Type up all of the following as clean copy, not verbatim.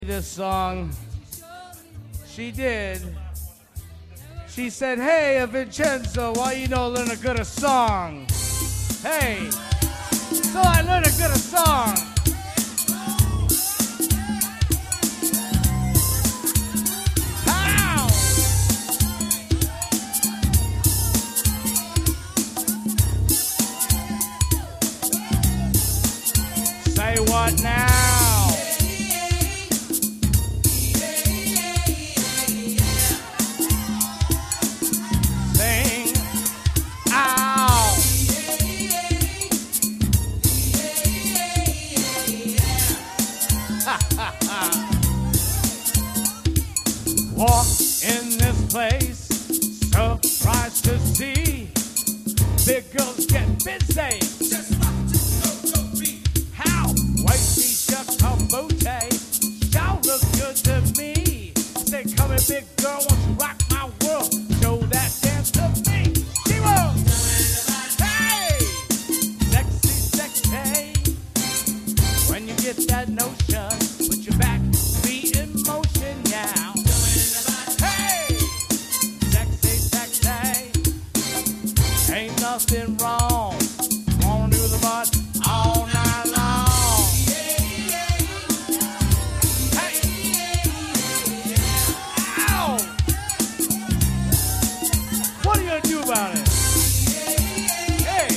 This song. She did. She said, "Hey, Vincenzo, why you don't learn a good song?" Hey, so I learned a good song. How? Say what now? Walk in this place, surprised to see big girls get busy. Just rock to go beat. How? White t-shirt, her booty, show looks good to me. Say, come here, big girl, won't you rock my world? Show that dance to me. She will. Hey, sexy, sexy. When you get that notion, put your back feet in motion now. Nothing wrong. Wanna do the butt all night long. Hey! Ow! What are you gonna do about it? Hey!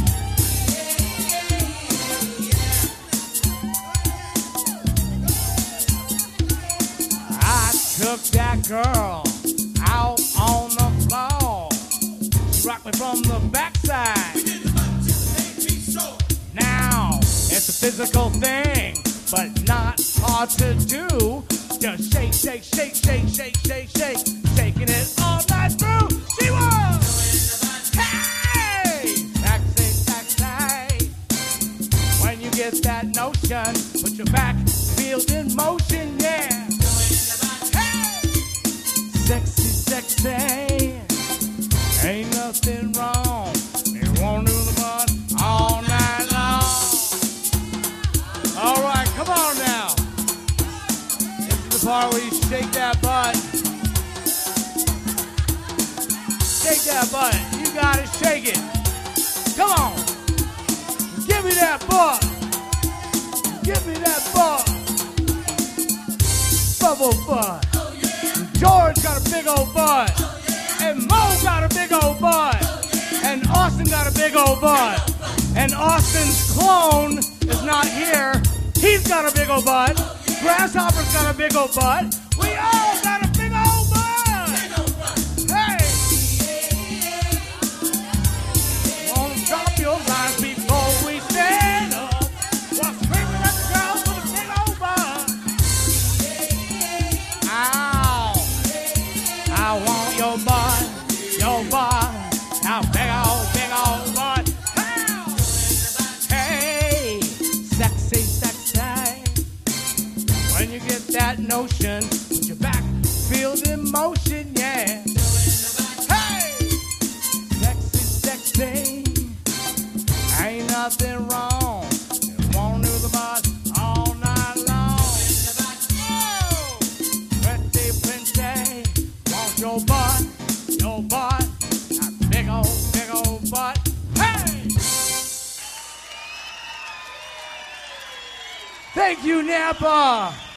I took that girl out on the floor. Rock me from the backside. Now, it's a physical thing, but not hard to do. Just shake, shake, shake, shake, shake, shake, shake. Shaking it all night through. She was! Hey! Taxi, taxi. When you get that notion, put your back field in motion, yeah. Hey! Sexy, sexy. Ain't nothing wrong. You won't do the butt all night long. All right, come on now. This is the part where you shake that butt. Shake that butt. You gotta shake it. Come on. Give me that butt. Give me that butt. Bubble butt. George got a big old butt. And Mo got a big old butt. And Austin got a big old butt. And Austin's clone is not here. He's got a big old butt. Grasshopper's got a big old butt. We all got a big old butt. Hey! Won't drop your lines before we stand up. While screaming at the girls with a big old butt. Ow! I want your butt. Your butt, now big old butt. Hey, sexy, sexy. When you get that notion, put your back field in motion, yeah. Hey, sexy, sexy. Ain't nothing wrong. You won't do the butt all night long. Oh, pretty, pretty. Want your butt. Your butt, that big old butt. Hey! Thank you, Napa.